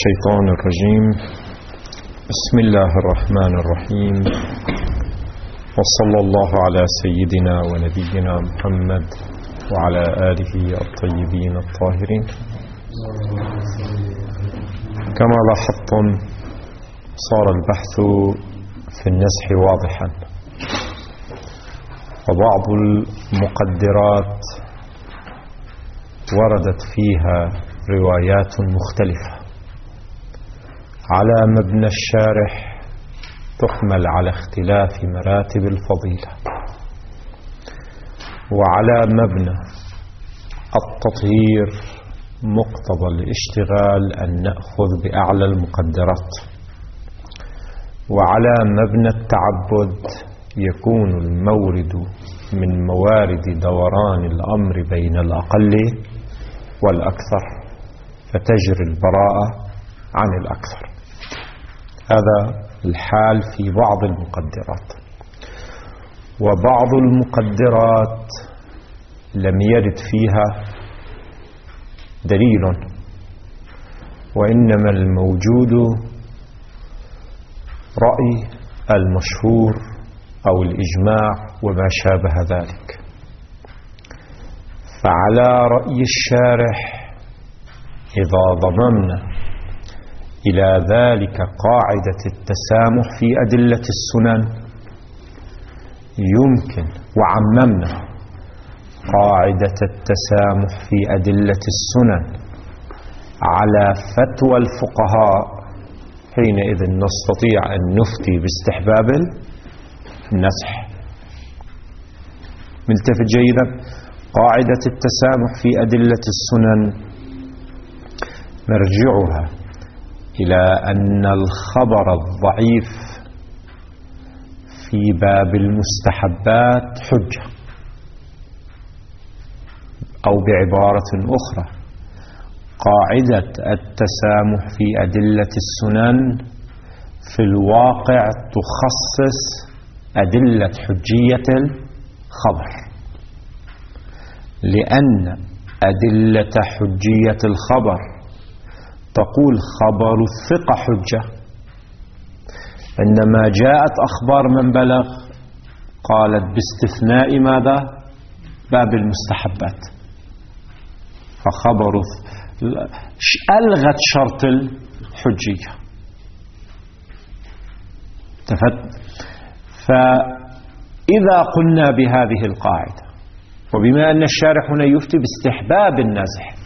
الشيطان الرجيم. بسم الله الرحمن الرحيم، وصلى الله على سيدنا ونبينا محمد وعلى آله الطيبين الطاهرين. كما لاحظتم صار البحث في النزح واضحا، وبعض المقدرات وردت فيها روايات مختلفة على مبنى الشارح، تحمل على اختلاف مراتب الفضيلة، وعلى مبنى التطهير مقتضى الاشتغال أن نأخذ بأعلى المقدرات، وعلى مبنى التعبد يكون المورد من موارد دوران الأمر بين الأقل والأكثر، فتجري البراءة عن الأكثر. هذا الحال في بعض المقدرات، وبعض المقدرات لم يرد فيها دليل، وإنما الموجود رأي المشهور أو الإجماع وما شابه ذلك. فعلى رأي الشارح إذا ضممنا إلى ذلك قاعدة التسامح في أدلة السنن، يمكن وعممنا قاعدة التسامح في أدلة السنن على فتوى الفقهاء، حينئذ نستطيع أن نفتي باستحباب النزح. ملتفت جيدا؟ قاعدة التسامح في أدلة السنن مرجعها إلى أن الخبر الضعيف في باب المستحبات حجة، أو بعبارة أخرى قاعدة التسامح في أدلة السنن في الواقع تخصص أدلة حجية الخبر، لأن أدلة حجية الخبر تقول خبر الثقة حجة، عندما جاءت أخبار من بلغ قالت باستثناء ماذا؟ باب المستحبات، فخبر ألغت شرط الحجية. فإذا قلنا بهذه القاعدة، وبما أن الشارح هنا يفتي باستحباب النزح،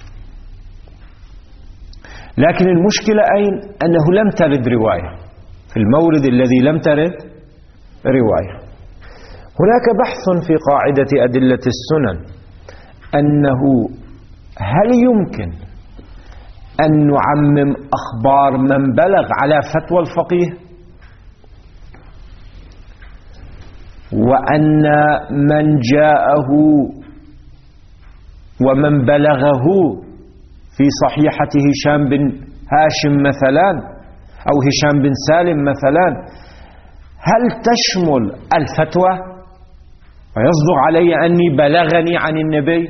لكن المشكلة أين؟ أنه لم ترد رواية في المورد الذي لم ترد رواية. هناك بحث في قاعدة أدلة السنن أنه هل يمكن أن نعمم أخبار من بلغ على فتوى الفقيه، وأن من جاءه ومن بلغه في صحيحة هشام بن هاشم مثلا أو هشام بن سالم مثلا، هل تشمل الفتوى ويصدق علي أني بلغني عن النبي؟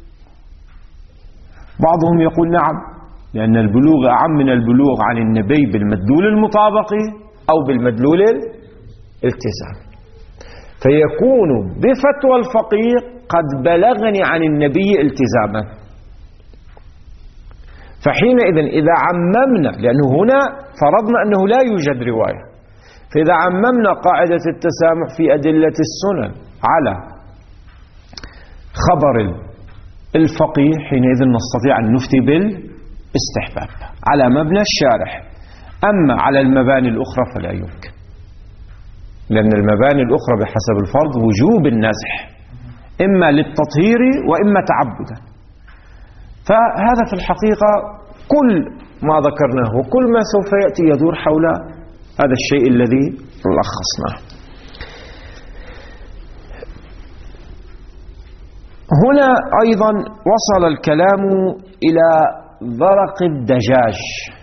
بعضهم يقول نعم، لأن البلوغ أعم من البلوغ عن النبي بالمدلول المطابق أو بالمدلول الالتزام، فيكون بفتوى الفقيه قد بلغني عن النبي التزاما. فحينئذ إذا عممنا، لأنه هنا فرضنا أنه لا يوجد رواية، فإذا عممنا قاعدة التسامح في أدلة السنن على خبر الفقيه، حينئذ نستطيع أن نفتي بالاستحباب على مبنى الشارح. أما على المباني الأخرى فلا يمكن، لأن المباني الأخرى بحسب الفرض وجوب النزح إما للتطهير وإما تعبدا. فهذا في الحقيقة كل ما ذكرناه وكل ما سوف يأتي يدور حول هذا الشيء الذي لخصناه. هنا أيضا وصل الكلام إلى ذرق الدجاج.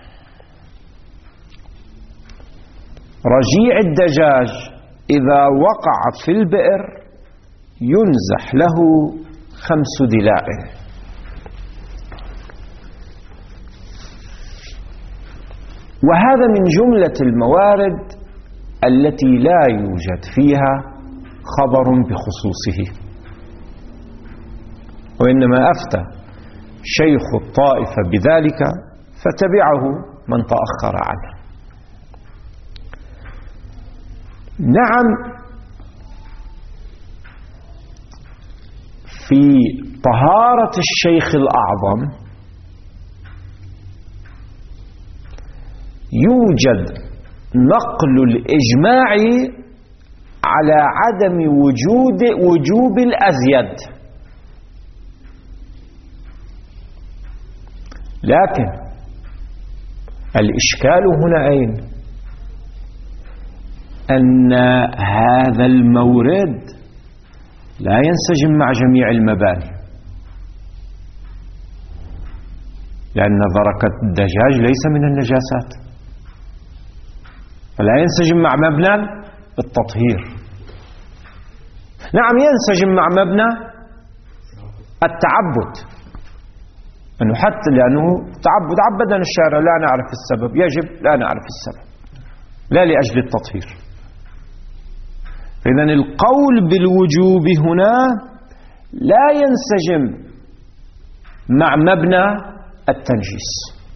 رجيع الدجاج إذا وقع في البئر ينزح له 5 دلاء. وهذا من جملة الموارد التي لا يوجد فيها خبر بخصوصه، وإنما أفتى شيخ الطائفة بذلك فتبعه من تأخر عنه. نعم، في طهارة الشيخ الأعظم يوجد نقل الإجماع على عدم وجوب الأزيد، لكن الإشكال هنا أين؟ أن هذا المورد لا ينسجم مع جميع المباني، لأن ذرقة الدجاج ليس من النجاسات، فلا ينسجم مع مبنى التطهير. نعم، ينسجم مع مبنى التعبد، أنه حتى لأنه تعبد عبدنا الشارع لا نعرف السبب، يجب لا نعرف السبب، لا لأجل التطهير. إذن القول بالوجوب هنا لا ينسجم مع مبنى التنجيس.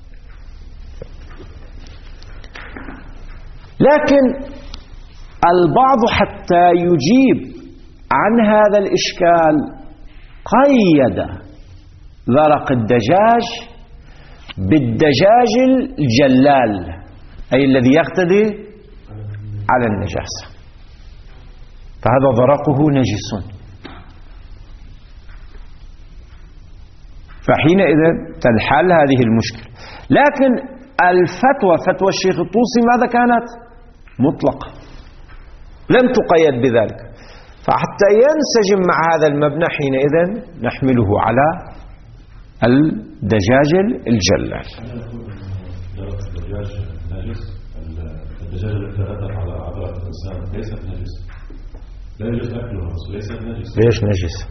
لكن البعض حتى يجيب عن هذا الإشكال قيد ذرق الدجاج بالدجاج الجلال، أي الذي يقتدي على النجاسة، فهذا ذرقه نجس، فحينئذ تنحل هذه المشكلة. لكن الفتوى، فتوى الشيخ الطوسي، ماذا كانت؟ مطلقة، لم تقيد بذلك، فحتى ينسجم مع هذا المبنى حينئذ نحمله على الدجاج الجلال. الدجاج نجس، الدجاج الذي يتغذى على عضلات الإنسان ليست نجس، لا يجوز أكلها، ليست نجس. ليش نجس؟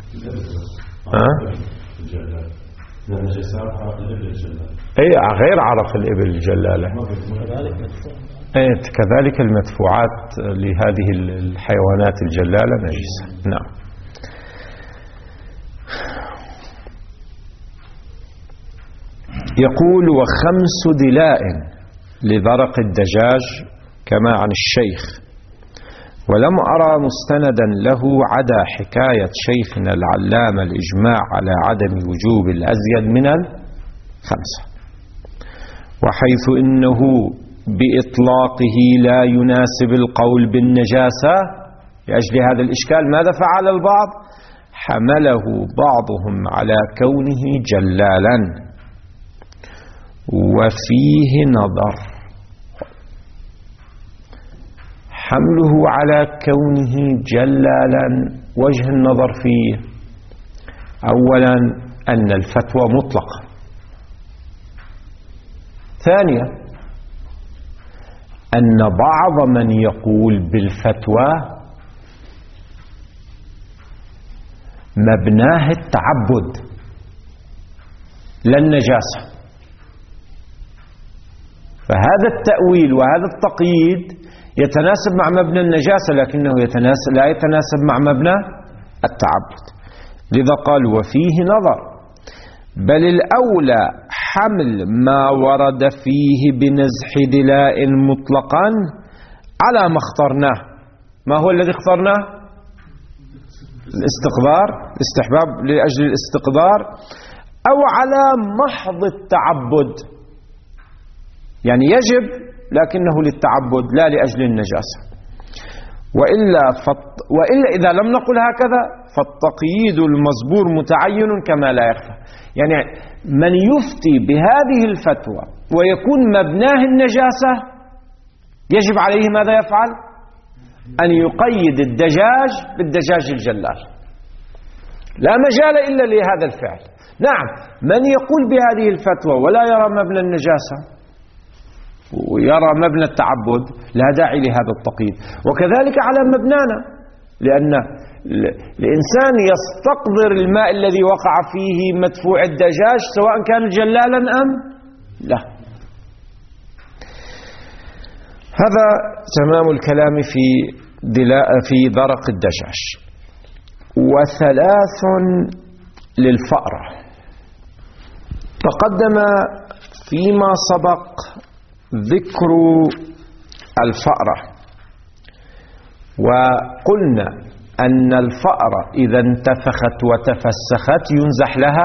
الجلال من النجاسات عرق الإبل الجلال، أي غير عرق الإبل الجلالة. كذلك المدفوعات لهذه الحيوانات الجلالة نجسة. نعم. يقول: وخمس دلاء لذرق الدجاج كما عن الشيخ، ولم أرى مستندا له عدا حكاية شيخنا العلامة الإجماع على عدم وجوب الأزيد من الخمسة، وحيث إنه بإطلاقه لا يناسب القول بالنجاسة، لأجل هذا الإشكال ماذا فعل البعض؟ حمله بعضهم على كونه جلالا، وفيه نظر. حمله على كونه جلالا وجه النظر فيه: أولا أن الفتوى مطلقة، ثانيا أن بعض من يقول بالفتوى مبناه التعبد لا النجاسة، فهذا التأويل وهذا التقييد يتناسب مع مبنى النجاسة، لكنه لا يتناسب مع مبنى التعبد. لذا قال: وفيه نظر، بل الأولى حمل ما ورد فيه بنزح دلاء مطلقا على ما اخترناه. ما هو الذي اخترناه؟ الاستقدار، الاستحباب لأجل الاستقدار، أو على محض التعبد، يعني يجب لكنه للتعبد لا لأجل النجاسة. وإلا إذا لم نقل هكذا فالتقييد المزبور متعين كما لا يخفى. يعني من يفتي بهذه الفتوى ويكون مبناه النجاسة يجب عليه ماذا يفعل؟ أن يقيد الدجاج بالدجاج الجلال، لا مجال إلا لهذا الفعل. نعم، من يقول بهذه الفتوى ولا يرى مبنى النجاسة ويرى مبنى التعبد لا داعي لهذا التقييد. وكذلك على مبنانا، لأن الإنسان يستقدر الماء الذي وقع فيه مدفوع الدجاج سواء كان جلالا أم لا. هذا تمام الكلام في درق الدجاج. وثلاث للفأرة. تقدم فيما سبق ذكر الفأرة، وقلنا أن الفأرة إذا انتفخت وتفسخت ينزح لها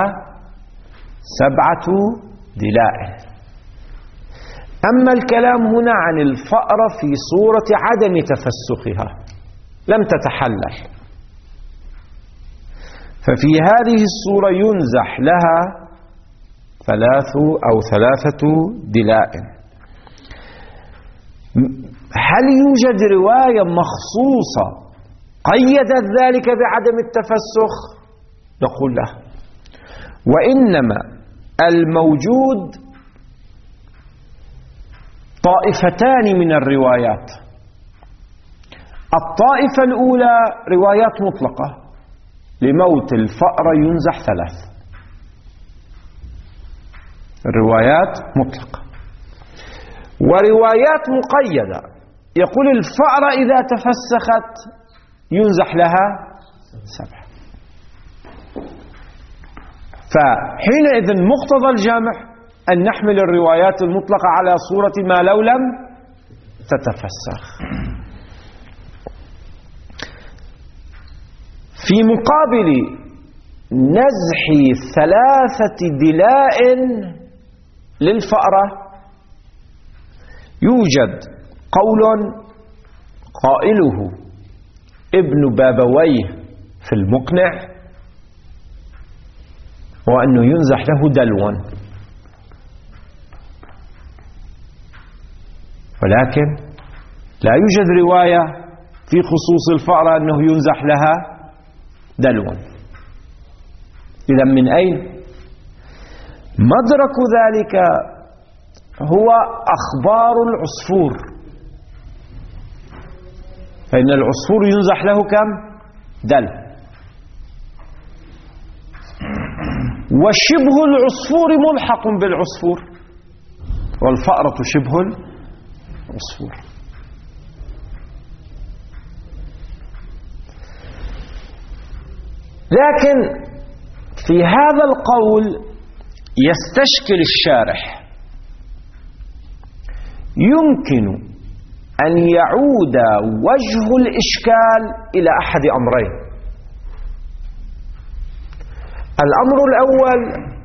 7 دلاء. أما الكلام هنا عن الفأرة في صورة عدم تفسخها، لم تتحلل، ففي هذه الصورة ينزح لها 3 دلاء. هل يوجد رواية مخصوصة قيدت ذلك بعدم التفسخ؟ نقول لا، وإنما الموجود طائفتان من الروايات. الطائفة الأولى روايات مطلقة لموت الفأرة ينزح 3، الروايات مطلقة. وروايات مقيدة يقول الفأرة إذا تفسخت ينزح لها 7. فحينئذ مقتضى الجامع أن نحمل الروايات المطلقة على صورة ما لو لم تتفسخ. في مقابل نزح 3 دلاء للفأرة يوجد قول قائله ابن بابويه في المقنع، وأنه ينزح له دلو، ولكن لا يوجد رواية في خصوص الفأرة أنه ينزح لها دلو. إذا من أين؟ مدرك ذلك هو أخبار العصفور، فإن العصفور ينزح له كم؟ دلو. وشبه العصفور ملحق بالعصفور، والفأرة شبه العصفور. لكن في هذا القول يستشكل الشارح، يمكن أن يعود وجه الإشكال إلى أحد أمرين. الأمر الأول،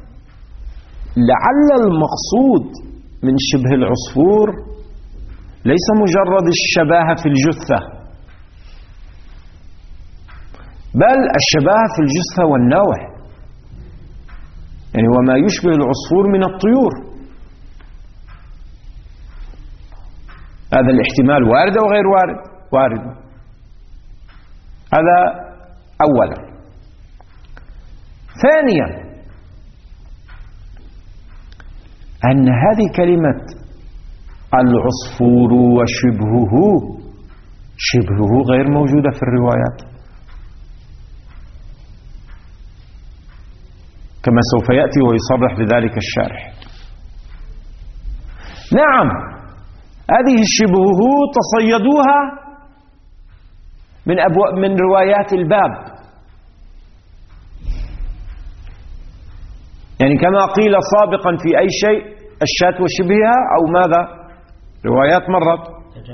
لعل المقصود من شبه العصفور ليس مجرد الشباهة في الجثة، بل الشباهة في الجثة والنوع، يعني وما يشبه العصفور من الطيور. هذا الاحتمال وارد أو غير وارد؟ وارد. هذا أولا. ثانيا، أن هذه كلمة العصفور شبهه غير موجودة في الروايات، كما سوف يأتي ويصرح بذلك الشارح. نعم، هذه شبهه تصيدوها من روايات الباب، يعني كما قيل سابقا في أي شيء الشاة وشبهها، أو ماذا؟ روايات مرت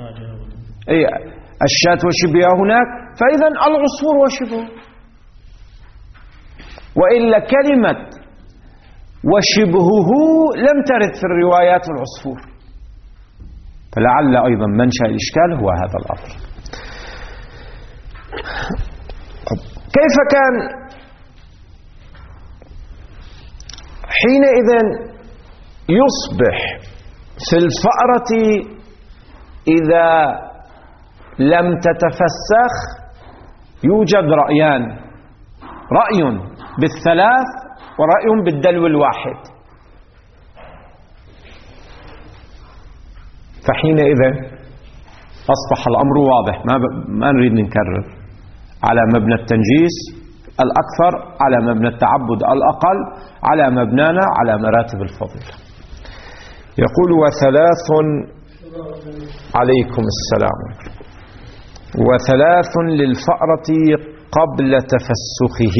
الشاة وشبهها هناك، فإذا العصفور وشبهه. وإلا كلمة وشبهه لم ترد في الروايات العصفور، فلعل أيضا منشأ الإشكال هو هذا الأمر. كيف كان حينئذ يصبح في الفأرة إذا لم تتفسخ يوجد رأيان، رأي بالثلاث ورأي بالدلو الواحد. فحينئذ أصبح الأمر واضح، ما نريد نكرر، على مبنى التنجيس الأكثر، على مبنى التعبد الأقل، على مبنانا على مراتب الفضيلة. يقول وثلاث عليكم السلام. وثلاث للفأرة قبل تفسخه،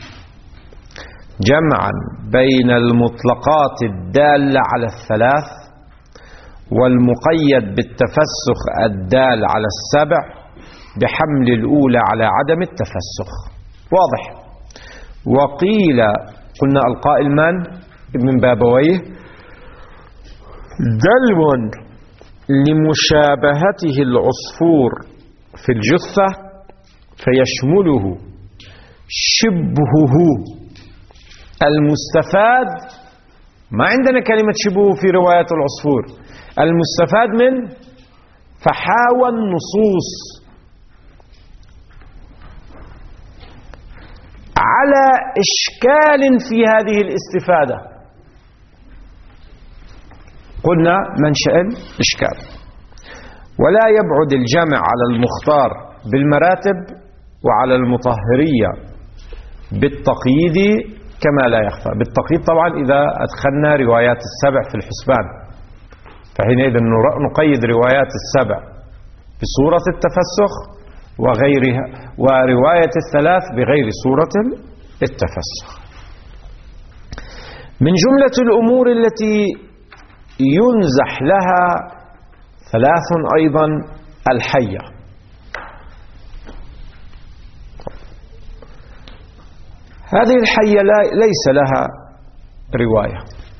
جمعا بين المطلقات الدالة على الثلاث والمقيد بالتفسخ الدال على السبع بحمل الأولى على عدم التفسخ. واضح. وقيل، قلنا القائل من؟ ابن بابويه، دلو لمشابهته العصفور في الجثة فيشمله شبهه المستفاد. ما عندنا كلمة شبهه في رواية العصفور، المستفاد من فحاوى النصوص على إشكال في هذه الاستفادة. قلنا منشأ الإشكال. ولا يبعد الجمع على المختار بالمراتب وعلى المطهرية بالتقييد كما لا يخفى. بالتقييد طبعا إذا أدخلنا روايات السبع في الحسبان، فحينئذ نقيد روايات السبع بصورة التفسخ وغيرها، ورواية الثلاث بغير صورة التفسخ. من جملة الأمور التي ينزح لها ثلاث أيضا الحية. هذه الحية ليس لها رواية،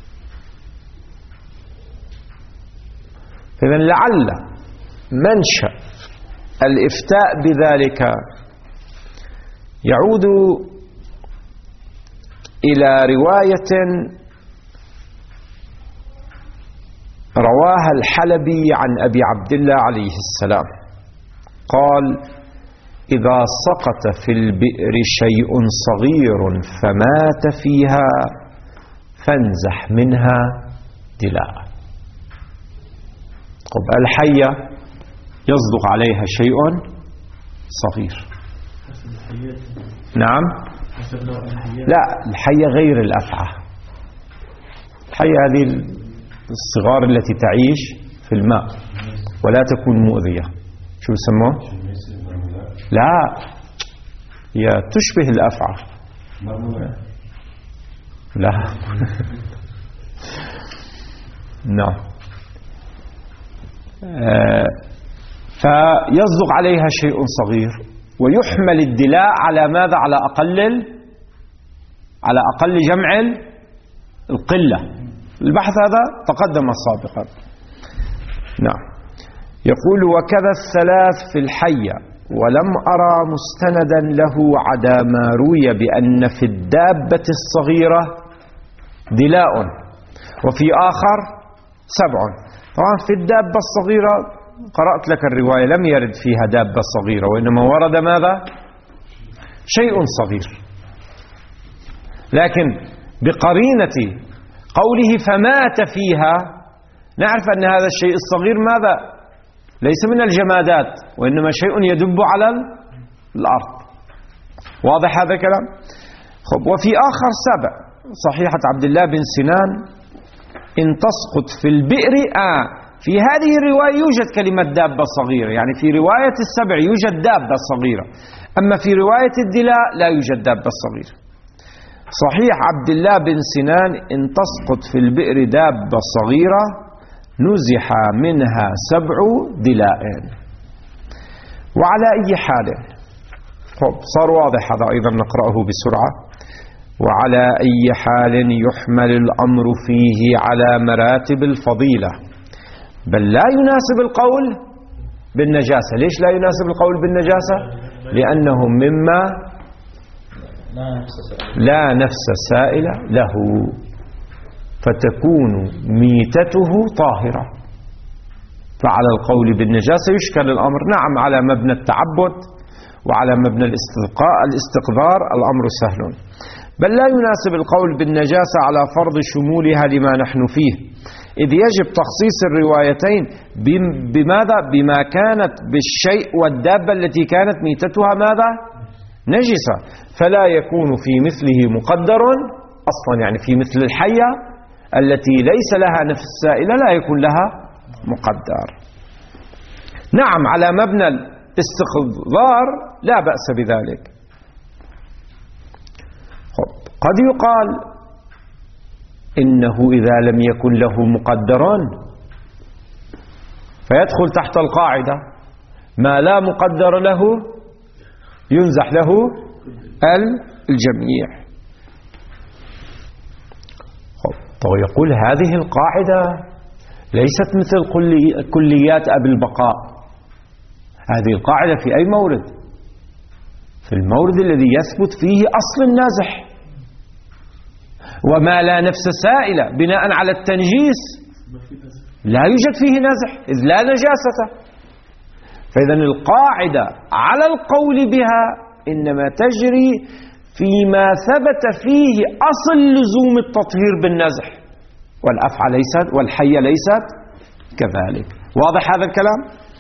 إذن لعل منشأ الإفتاء بذلك يعود إلى رواية رواها الحلبي عن أبي عبد الله عليه السلام قال: إذا سقط في البئر شيء صغير فمات فيها فانزح منها دلاء. الحية يصدق عليها شيء صغير. نعم. لا، الحية غير الأفعى. الحية هذه الصغار التي تعيش في الماء ولا تكون مؤذية. شو يسموه؟ لا، هي تشبه الأفعى. لا. نعم. فيصدق عليها شيء صغير ويحمل الدلاء على ماذا؟ على أقل جمع القلة. البحث هذا تقدم سابقا. نعم. يقول: وكذا الثلاث في الحية، ولم أرى مستندا له عدا ما روي بأن في الدابة الصغيرة دلاء وفي آخر 7. طبعا في الدابة الصغيرة قرأت لك الرواية لم يرد فيها دابة صغيرة، وإنما ورد ماذا؟ شيء صغير، لكن بقرينة قوله فمات فيها نعرف أن هذا الشيء الصغير ماذا؟ ليس من الجمادات، وإنما شيء يدب على الأرض. واضح هذا الكلام؟ وفي آخر 7 صحيحة عبد الله بن سنان: إن تسقط في البئر. في هذه الرواية يوجد كلمة دابة صغيرة، يعني في رواية السبع يوجد دابة صغيرة، أما في رواية الدلاء لا يوجد دابة صغيرة. صحيح عبد الله بن سنان: إن تسقط في البئر دابة صغيرة نزح منها 7 دلاء. وعلى أي حال، صار واضح هذا أيضا، نقرأه بسرعة. وعلى أي حال يحمل الأمر فيه على مراتب الفضيلة، بل لا يناسب القول بالنجاسة. ليش لا يناسب القول بالنجاسة؟ لأنه مما لا نفس سائلة له، فتكون ميتته طاهرة. فعلى القول بالنجاسة يشكل الأمر. نعم، على مبنى التعبد وعلى مبنى الاستقذار الأمر سهل، بل لا يناسب القول بالنجاسة على فرض شمولها لما نحن فيه، إذ يجب تخصيص الروايتين بماذا؟ بما كانت بالشيء والدابة التي كانت ميتتها ماذا؟ نجسة، فلا يكون في مثله مقدر أصلا. يعني في مثل الحية التي ليس لها نفس سائلة لا يكون لها مقدر. نعم، على مبنى الاستخضار لا بأس بذلك. قد يقال إنه إذا لم يكن له مقدران فيدخل تحت القاعدة ما لا مقدر له ينزح له الجميع. ويقول هذه القاعدة ليست مثل كليات أبي البقاء. هذه القاعدة في أي مورد؟ في المورد الذي يثبت فيه أصل النازح، وما لا نفس سائلة بناء على التنجيس لا يوجد فيه نازح إذ لا نجاسة. فإذن القاعدة على القول بها إنما تجري فيما ثبت فيه أصل لزوم التطهير بالنزح، والأفعى ليست والحية ليست كذلك. واضح هذا الكلام؟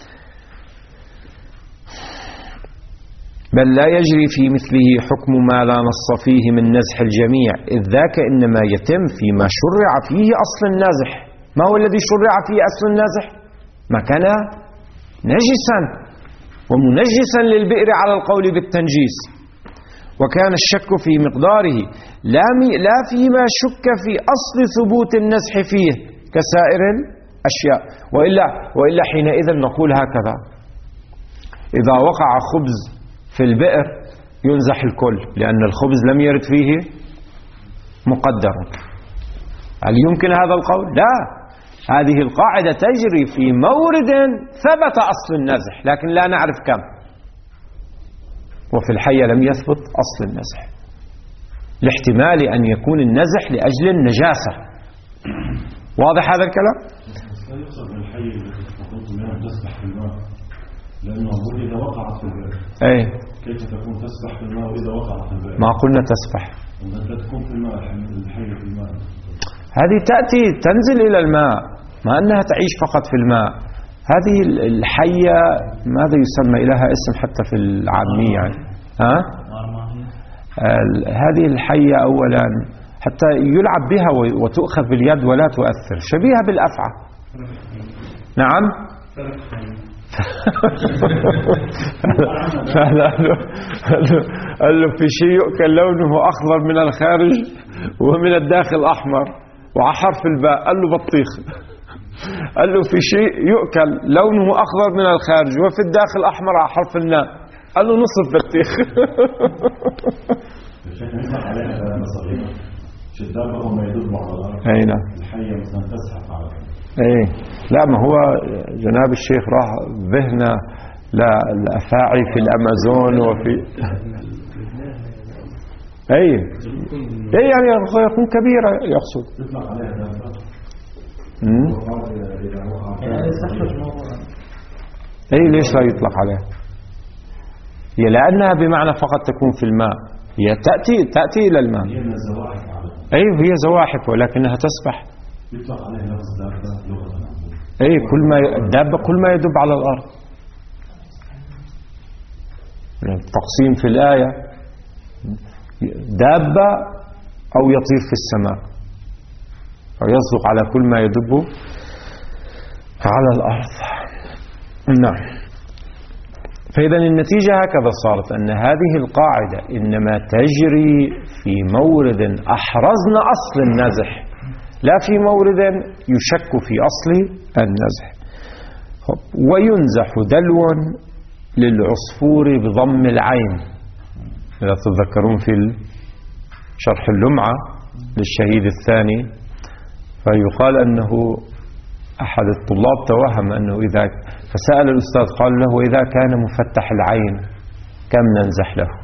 بل لا يجري في مثله حكم ما لا نص فيه من نزح الجميع، إذ ذاك إنما يتم فيما شرع فيه أصل النازح. ما هو الذي شرع فيه أصل النازح؟ ما كان نجسا ومنجسا للبئر على القول بالتنجيس، وكان الشك في مقداره لا فيما شك في أصل ثبوت النزح فيه كسائر الأشياء. وإلا حينئذ نقول هكذا: إذا وقع خبز في البئر ينزح الكل لأن الخبز لم يرد فيه مقدر. هل يمكن هذا القول؟ لا، هذه القاعدة تجري في مورد ثبت أصل النزح لكن لا نعرف كم، وفي الحية لم يثبت أصل النزح لاحتمال أن يكون النزح لأجل النجاسة. واضح هذا الكلام؟ لا يقصد بالحية التي تقول منها تسبح في الماء، لأنه إذا وقعت في البئر كيف تكون تسبح في الماء وإذا وقعت في البئر؟ ما قلنا تسبح، لا تكون في الماء، الحية في الماء. هذه تأتي تنزل إلى الماء، ما أنها تعيش فقط في الماء. هذه الحية ماذا يسمى لها اسم حتى في العامية يعني؟ هذه الحية أولا حتى يلعب بها وتؤخذ باليد ولا تؤثر، شبيهة بالأفعى. نعم. قال له في شيء يؤكل لونه أخضر من الخارج ومن الداخل أحمر وعلى حرف الباء، قال له بطيخ. قال له في شيء يؤكل لونه أخضر من الخارج وفي الداخل أحمر على حرف الناء، قال له نصف بطيخ. أي نعم. الحية مثلا تزحف على ايه لا، ما هو جناب الشيخ راح ذهن للأفاعي في الأمازون وفي ايه يعني يكون كبيرة يقصد. يطلق عليها دابة. ايه ليش لا يطلق عليها؟ هي لأنها بمعنى فقط تكون في الماء، هي تأتي إلى الماء. ايه هي زواحف ولكنها تسبح. يطلق عليها لفظ دابة لغة. ايه الدابة كل ما يدب على الأرض. التقسيم في الآية دابة أو يطير في السماء، أو يصدق على كل ما يدب على الأرض. نعم. فإذا النتيجة هكذا صارت أن هذه القاعدة إنما تجري في مورد أحرزنا أصل النزح لا في مورد يشك في أصل النزح. وينزح دلو للعصفور بضم العين، إذا تتذكرون في شرح اللمعة للشهيد الثاني فيقال أنه أحد الطلاب توهم أنه فسأل الأستاذ قال له إذا كان مفتح العين كم ننزح له؟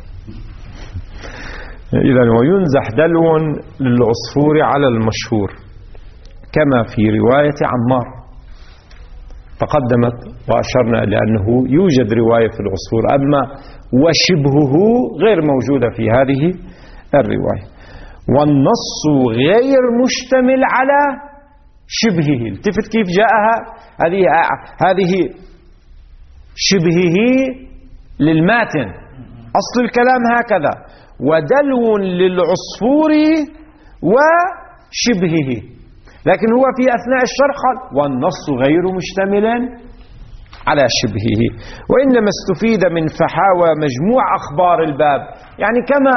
إذن وينزح دلو للعصفور على المشهور كما في رواية عمار تقدمت وأشرنا لأنه يوجد رواية في العصفور، أما وشبهه غير موجودة في هذه الرواية. والنص غير مشتمل على شبهه. التفت كيف جاءها هذه شبهه للماتن، أصل الكلام هكذا: ودلو للعصفور وشبهه. لكن هو في أثناء الشرح قال والنص غير مشتمل على شبهه. وإنما استفيد من فحاوى مجموع أخبار الباب، يعني كما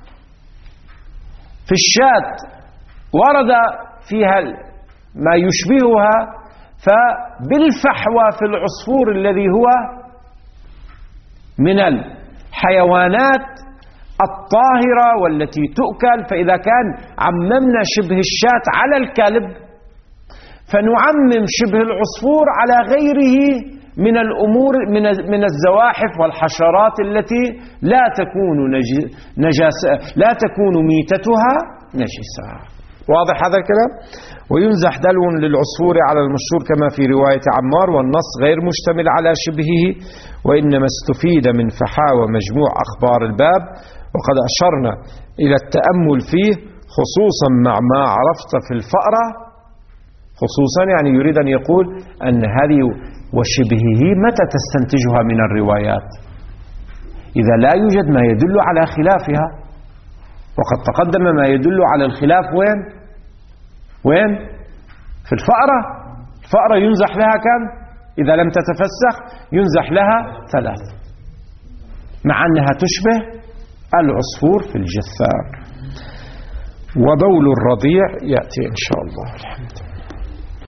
في الشاة ورد فيها ما يشبهها، فبالفحوى في العصفور الذي هو من الحيوانات الطاهرة والتي تؤكل، فإذا كان عممنا شبه الشاة على الكلب فنعمم شبه العصفور على غيره من الأمور من الزواحف والحشرات التي لا تكون ميتتها نجسة. واضح هذا الكلام؟ وينزح دلو للعصفور على المشهور كما في رواية عمار، والنص غير مشتمل على شبهه، وإنما استفيد من فحاوى مجموع أخبار الباب، وقد أشرنا إلى التأمل فيه خصوصا مع ما عرفت في الفأرة. خصوصا يعني يريد أن يقول أن هذه وشبهه متى تستنتجها من الروايات؟ إذا لا يوجد ما يدل على خلافها، وقد تقدم ما يدل على الخلاف وين؟ في الفأرة. الفأرة ينزح لها كم؟ إذا لم تتفسخ ينزح لها 3، مع أنها تشبه العصفور في الجثار. وبول الرضيع يأتي إن شاء الله. الحمد لله.